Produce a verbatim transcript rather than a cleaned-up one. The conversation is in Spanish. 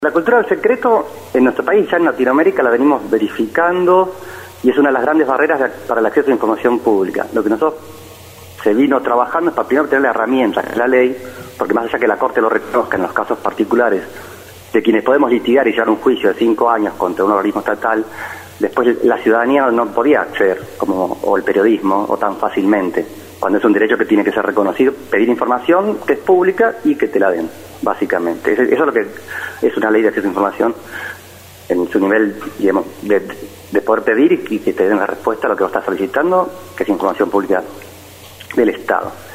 La cultura del secreto en nuestro país, ya en Latinoamérica, la venimos verificando y es una de las grandes barreras para el acceso a información pública. Lo que nosotros se vino trabajando es para primero tener la herramienta, que es la ley, porque más allá que la Corte lo reconozca en los casos particulares de quienes podemos litigar y llevar un juicio de cinco años contra un organismo estatal, después la ciudadanía no podía acceder, como o el periodismo, o tan fácilmente, cuando es un derecho que tiene que ser reconocido, pedir información que es pública y que te la den, básicamente. Eso es lo que es una ley de acceso a información en su nivel, digamos, de, de poder pedir y que te den la respuesta a lo que vos estás solicitando, que es información pública del Estado.